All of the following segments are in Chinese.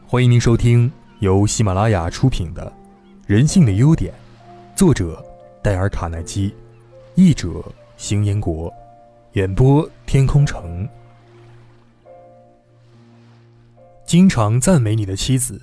欢迎您收听由喜马拉雅出品的《人性的优点》，作者戴尔·卡耐基，译者邢彦国，演播天空城。经常赞美你的妻子。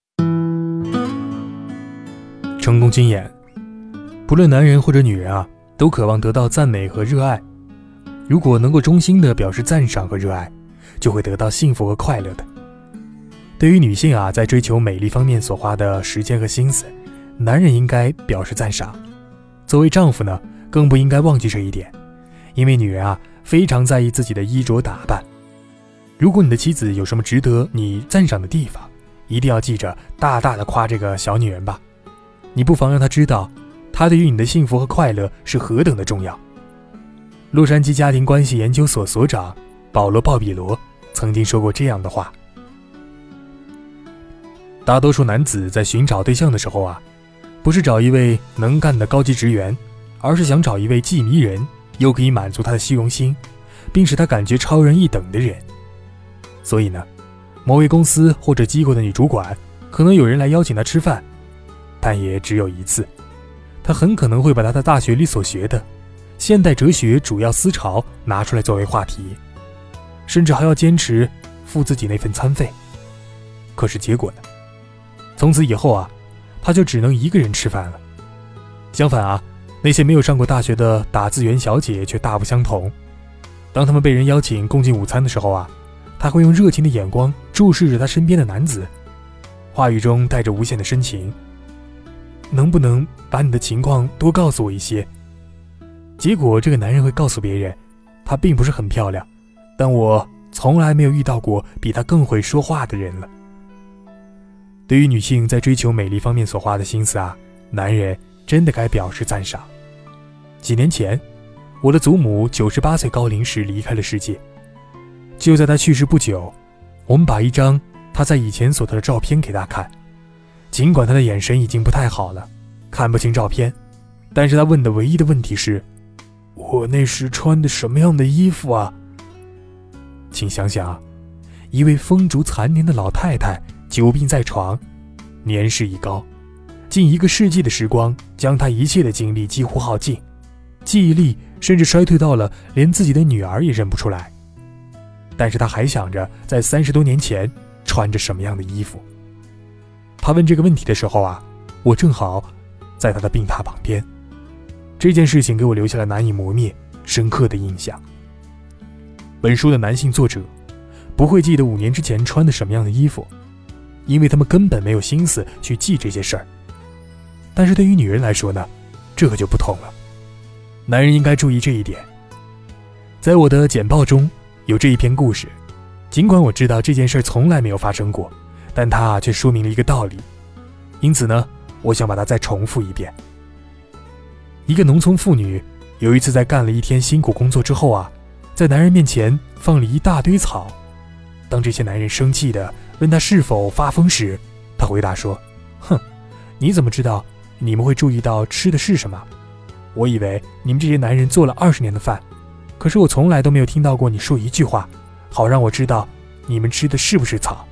成功经验，不论男人或者女人都渴望得到赞美和热爱。如果能够衷心地表示赞赏和热爱，就会得到幸福和快乐的。对于女性在追求美丽方面所花的时间和心思，男人应该表示赞赏。作为丈夫呢，更不应该忘记这一点，因为女人非常在意自己的衣着打扮。如果你的妻子有什么值得你赞赏的地方，一定要记着大大的夸这个小女人吧。你不妨让她知道，她对于你的幸福和快乐是何等的重要。洛杉矶家庭关系研究所所长保罗·鲍比罗曾经说过这样的话：大多数男子在寻找对象的时候不是找一位能干的高级职员，而是想找一位既迷人又可以满足他的虚荣心，并使他感觉超人一等的人。所以呢，某位公司或者机构的女主管可能有人来邀请她吃饭，但也只有一次。她很可能会把她在大学里所学的现代哲学主要思潮拿出来作为话题，甚至还要坚持付自己那份餐费。可是结果呢？从此以后他就只能一个人吃饭了。相反那些没有上过大学的打字员小姐却大不相同。当他们被人邀请共进午餐的时候他会用热情的眼光注视着他身边的男子，话语中带着无限的深情。能不能把你的情况多告诉我一些？结果这个男人会告诉别人，她并不是很漂亮，但我从来没有遇到过比她更会说话的人了。对于女性在追求美丽方面所花的心思男人真的该表示赞赏。几年前，我的祖母98岁高龄时离开了世界。就在她去世不久，我们把一张她在以前所得的照片给她看。尽管她的眼神已经不太好了，看不清照片，但是她问的唯一的问题是：我那时穿的什么样的衣服啊？请想想一位风烛残年的老太太久病在床，年事已高，近1个世纪的时光将她一切的精力几乎耗尽，记忆力甚至衰退到了连自己的女儿也认不出来。但是她还想着在30多年前穿着什么样的衣服。她问这个问题的时候我正好在她的病榻旁边。这件事情给我留下了难以磨灭深刻的印象。本书的男性作者不会记得5年之前穿的什么样的衣服，因为他们根本没有心思去记这些事儿。但是对于女人来说呢，这可就不同了。男人应该注意这一点。在我的简报中有这一篇故事，尽管我知道这件事从来没有发生过，但它却说明了一个道理。因此呢，我想把它再重复一遍。一个农村妇女有一次在干了一天辛苦工作之后在男人面前放了一大堆草。当这些男人生气地问他是否发疯时，他回答说：哼，你怎么知道你们会注意到吃的是什么？我以为你们这些男人做了20年的饭，可是我从来都没有听到过你说一句话，好让我知道你们吃的是不是草。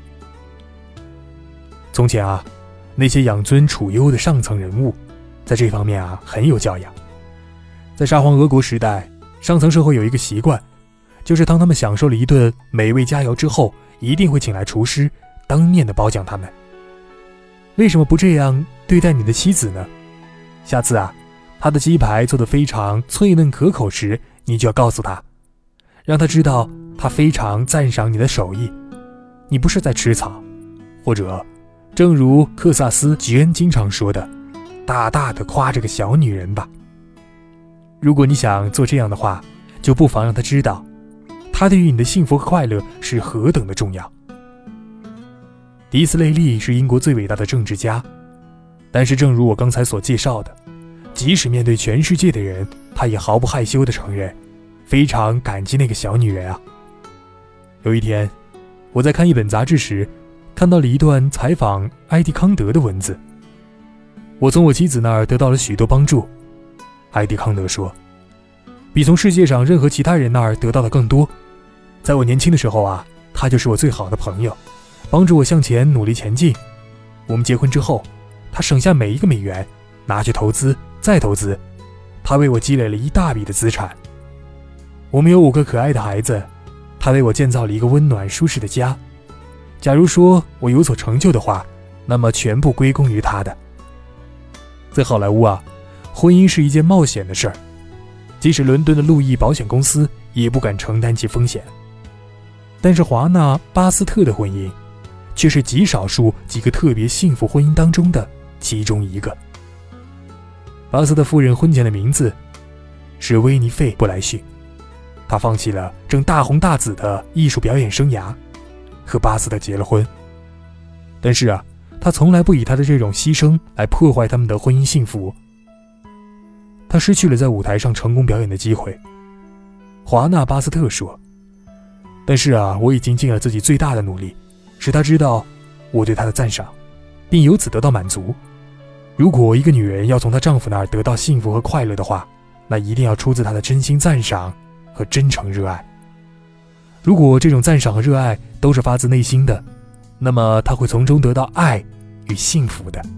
从前那些养尊处优的上层人物在这方面很有教养。在沙皇俄国时代，上层社会有一个习惯，就是当他们享受了一顿美味佳肴之后，一定会请来厨师当面的褒奖他们。为什么不这样对待你的妻子呢？下次她的鸡排做得非常脆嫩可口时，你就要告诉她，让她知道她非常赞赏你的手艺，你不是在吃草。或者正如克萨斯·吉恩经常说的，大大的夸这个小女人吧。如果你想做这样的话，就不妨让她知道，她对于你的幸福和快乐是何等的重要。迪斯雷利是英国最伟大的政治家，但是正如我刚才所介绍的，即使面对全世界的人，他也毫不害羞地承认，非常感激那个小女人有一天，我在看一本杂志时，看到了一段采访埃迪康德的文字。我从我妻子那儿得到了许多帮助，埃迪康德说，比从世界上任何其他人那儿得到的更多。在我年轻的时候他就是我最好的朋友， 帮助我向前努力前进。我们结婚之后，他省下每一个美元，拿去投资，再投资，他为我积累了一大笔的资产。我们有5个可爱的孩子，他为我建造了一个温暖舒适的家。假如说我有所成就的话，那么全部归功于他的。在好莱坞啊，婚姻是一件冒险的事儿，即使伦敦的路易保险公司也不敢承担其风险。但是华纳·巴斯特的婚姻却是极少数几个特别幸福婚姻当中的其中一个。巴斯特夫人婚前的名字是威尼费·布莱逊，她放弃了正大红大紫的艺术表演生涯，和巴斯特结了婚。但是啊，她从来不以她的这种牺牲来破坏他们的婚姻幸福。她失去了在舞台上成功表演的机会。华纳·巴斯特说，但是啊，我已经尽了自己最大的努力，使她知道我对她的赞赏，并由此得到满足。如果一个女人要从她丈夫那儿得到幸福和快乐的话，那一定要出自她的真心赞赏和真诚热爱。如果这种赞赏和热爱都是发自内心的，那么她会从中得到爱与幸福的。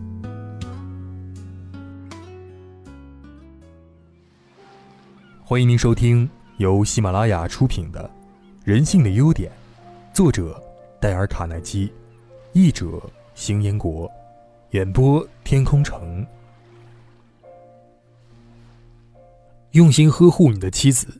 欢迎您收听由喜马拉雅出品的《人性的优点》，作者戴尔·卡耐基，译者邢彦国，演播天空城。用心呵护你的妻子。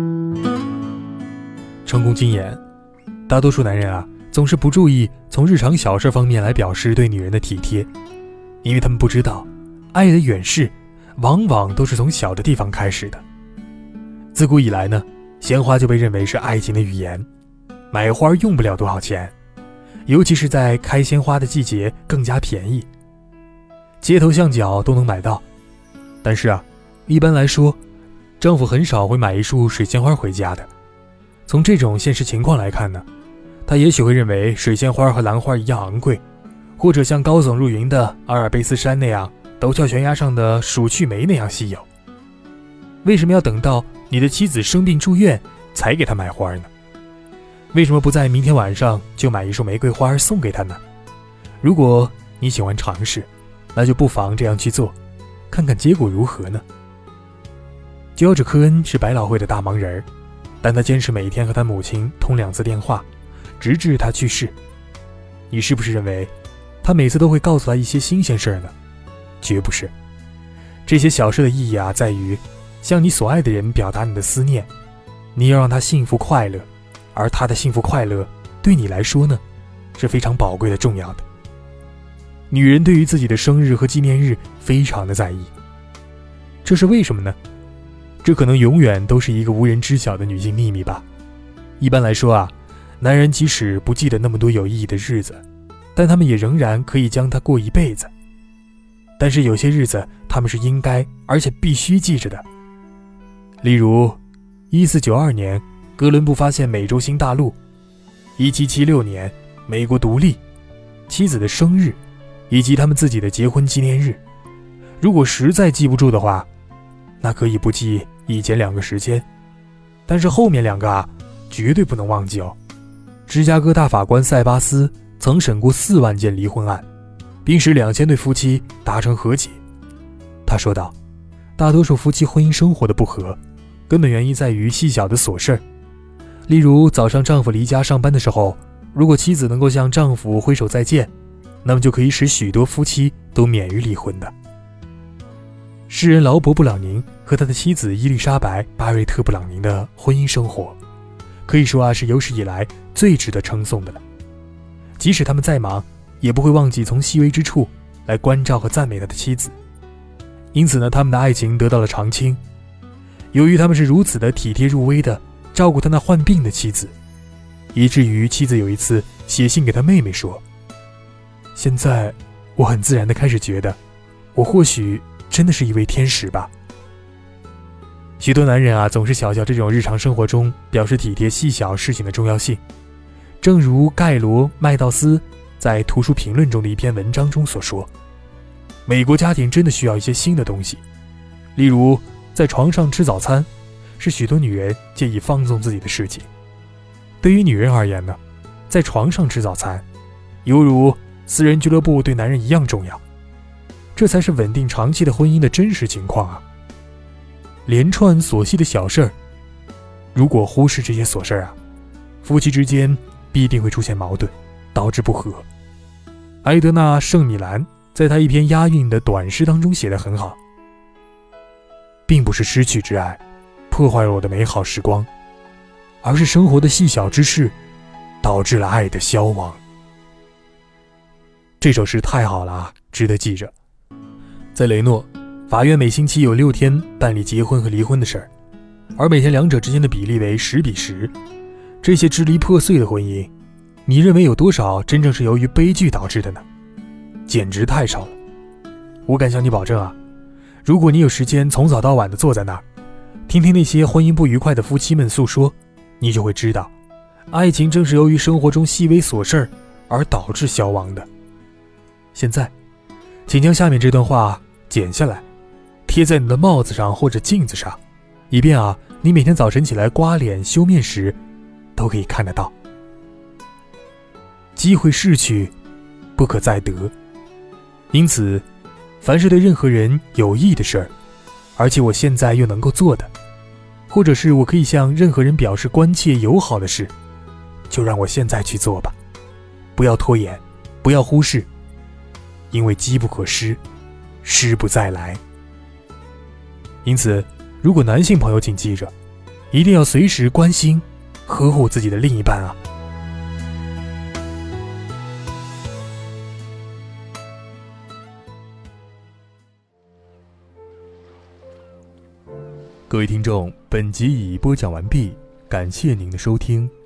成功经验，大多数男人啊，总是不注意从日常小事方面来表示对女人的体贴，因为他们不知道，爱的远视往往都是从小的地方开始的。自古以来呢，鲜花就被认为是爱情的语言，买花用不了多少钱，尤其是在开鲜花的季节更加便宜，街头巷角都能买到。但是啊，一般来说，丈夫很少会买一束水仙花回家的。从这种现实情况来看呢，他也许会认为水仙花和兰花一样昂贵，或者像高耸入云的阿尔卑斯山那样，陡峭悬崖上的蜀去梅那样稀有。为什么要等到你的妻子生病住院才给她买花呢？为什么不在明天晚上就买一束玫瑰花送给她呢？如果你喜欢尝试，那就不妨这样去做，看看结果如何呢？乔治·科恩是百老汇的大忙人，但他坚持每天和他母亲通2次电话，直至他去世。你是不是认为他每次都会告诉他一些新鲜事呢？绝不是。这些小事的意义啊，在于向你所爱的人表达你的思念，你要让他幸福快乐，而他的幸福快乐对你来说呢，是非常宝贵的重要的。女人对于自己的生日和纪念日非常的在意，这是为什么呢？这可能永远都是一个无人知晓的女性秘密吧。一般来说啊，男人即使不记得那么多有意义的日子，但他们也仍然可以将它过一辈子。但是有些日子他们是应该而且必须记着的。例如1492年哥伦布发现美洲新大陆，1776年美国独立，妻子的生日，以及他们自己的结婚纪念日。如果实在记不住的话，那可以不记以前2个时间，但是后面2个啊，绝对不能忘记哦。芝加哥大法官塞巴斯曾审过4万件离婚案，并使2000对夫妻达成和解。他说道，大多数夫妻婚姻生活的不和，根本原因在于细小的琐事，例如早上丈夫离家上班的时候，如果妻子能够向丈夫挥手再见，那么就可以使许多夫妻都免于离婚的。诗人劳勃·布朗宁和他的妻子伊丽莎白·巴瑞特·布朗宁的婚姻生活，可以说啊，是有史以来最值得称颂的了。即使他们再忙，也不会忘记从细微之处来关照和赞美他的妻子。因此呢，他们的爱情得到了长青。由于他们是如此的体贴入微的照顾他那患病的妻子，以至于妻子有一次写信给他妹妹说，现在我很自然地开始觉得，我或许真的是一位天使吧。许多男人啊，总是小瞧这种日常生活中表示体贴细小事情的重要性。正如盖罗·麦道斯在图书评论中的一篇文章中所说，美国家庭真的需要一些新的东西，例如在床上吃早餐，是许多女人借以放纵自己的事情。对于女人而言呢，在床上吃早餐犹如私人俱乐部对男人一样重要。这才是稳定长期的婚姻的真实情况啊！连串琐细的小事儿，如果忽视这些琐事儿啊，夫妻之间必定会出现矛盾，导致不和。埃德纳·圣米兰在他一篇押韵的短诗当中写得很好，并不是失去挚爱破坏了我的美好时光，而是生活的细小之事导致了爱的消亡。这首诗太好了啊，值得记着。在雷诺，法院每星期有6天办理结婚和离婚的事儿，而每天两者之间的比例为10:10。这些支离破碎的婚姻，你认为有多少真正是由于悲剧导致的呢？简直太少了。我敢向你保证啊，如果你有时间从早到晚地坐在那儿，听听那些婚姻不愉快的夫妻们诉说，你就会知道，爱情正是由于生活中细微琐事而导致消亡的。现在，请将下面这段话剪下来，贴在你的帽子上或者镜子上，以便你每天早晨起来刮脸修面时都可以看得到。机会逝去，不可再得，因此凡是对任何人有益的事儿，而且我现在又能够做的，或者是我可以向任何人表示关切友好的事，就让我现在去做吧，不要拖延，不要忽视，因为机不可失，失不再来。因此，如果男性朋友请记着，一定要随时关心呵护自己的另一半啊。各位听众，本集已播讲完毕，感谢您的收听。